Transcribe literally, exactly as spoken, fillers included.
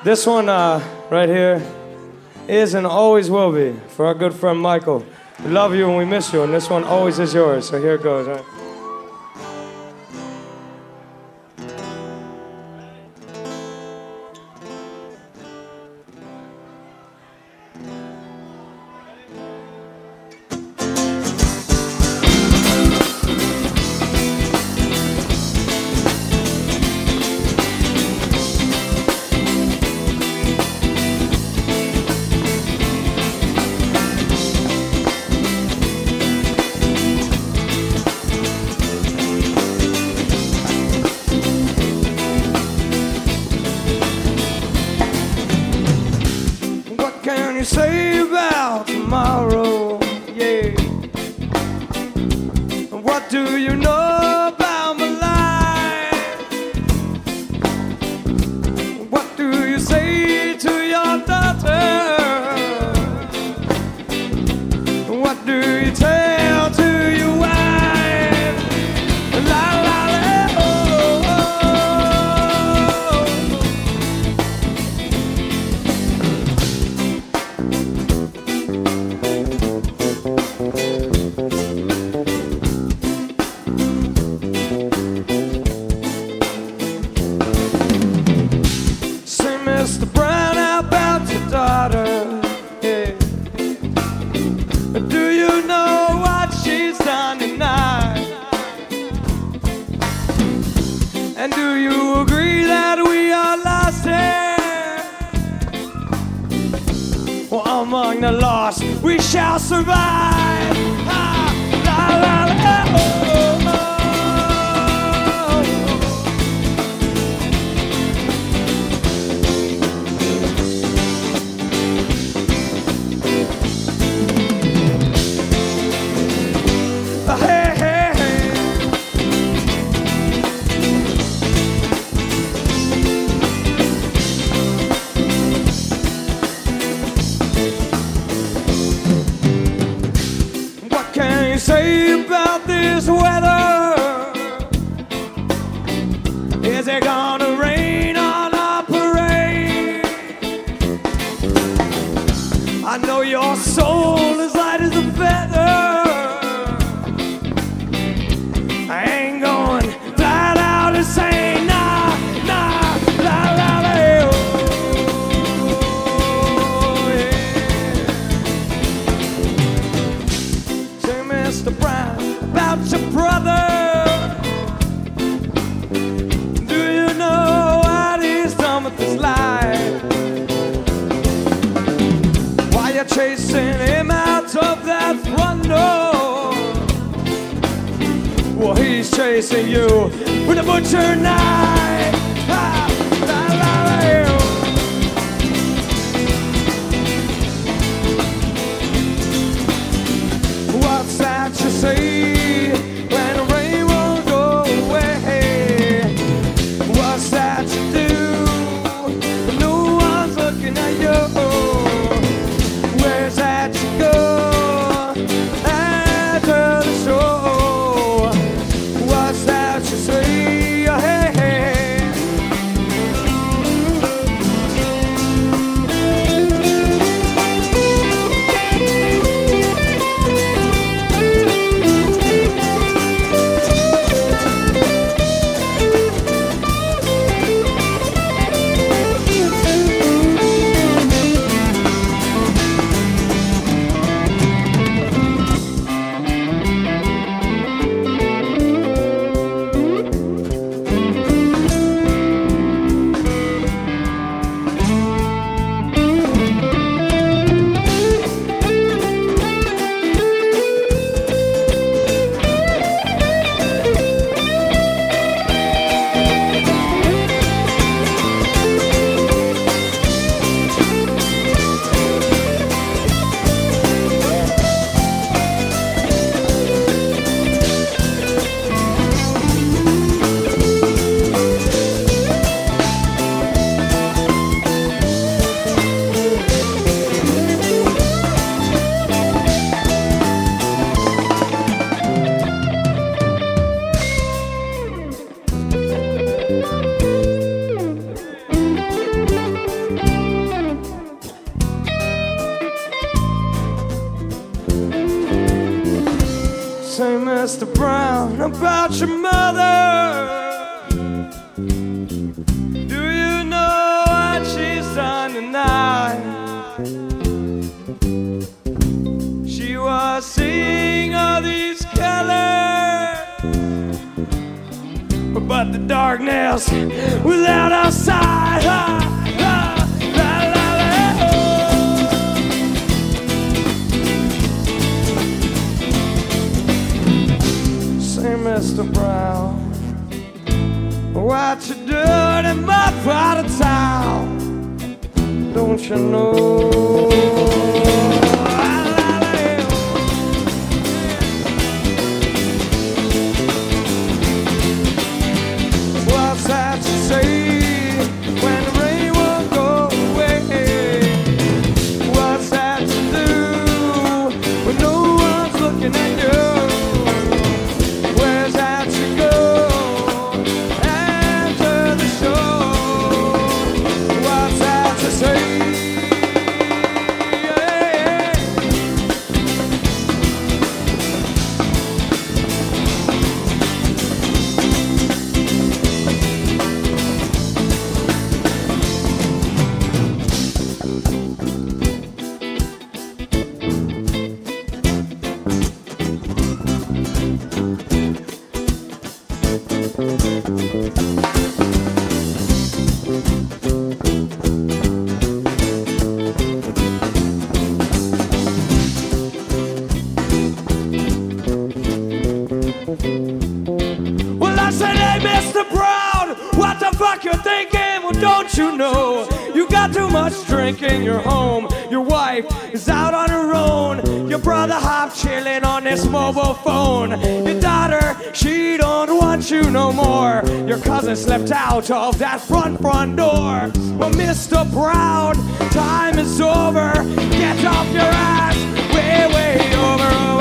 This one uh, right here is and always will be for our good friend Michael. We love you and we miss you, and this one always is yours. So here it goes. Right? Say about tomorrow, yeah. What do you know about my life? What do you say to your daughter? What do you tell to your wife? La la la, oh, oh. Mister Brown, how about your daughter? Yeah. Do you know what she's done tonight? And do you agree that we are lost here? Well, among the lost, we shall survive. Ah, la, la, la, oh, oh, oh. Say about this weather? Is it gonna rain on our parade? I know your soul is light as a feather. I ain't going flat out and say nah, nah, la la la. Oh, yeah. Mister Brown, about your brother. Do you know what he's done with his life? Why you chasing him out of that front door? Well, he's chasing you with a butcher knife. Ah, la, la, la, what's that you say when the rain won't go away? What's that you do when no one's looking at you? Where's that you go after the show? What's that you say? Hey, hey. about your mother. Do you know what she's done tonight? She was seeing all these colors, but the darkness was out of sight. Ah, ah, la, la, la, oh. Say, Mister Brown, what you doing in my part of town? Don't you know? What's that you say when the rain won't go away? What's that you do when no one's looking at you? Where's that you go after the show? What's that you say? Well, I said, hey, Mister Brown, what the fuck you thinking? Well, don't you know you got too much drink in your home? Your wife is out on her own. Your brother half chilling on this mobile phone. Your daughter, she don't want you no more. Your cousin slept out of that front front door. Well, Mister Brown, time is over. Get off your ass, way, way over.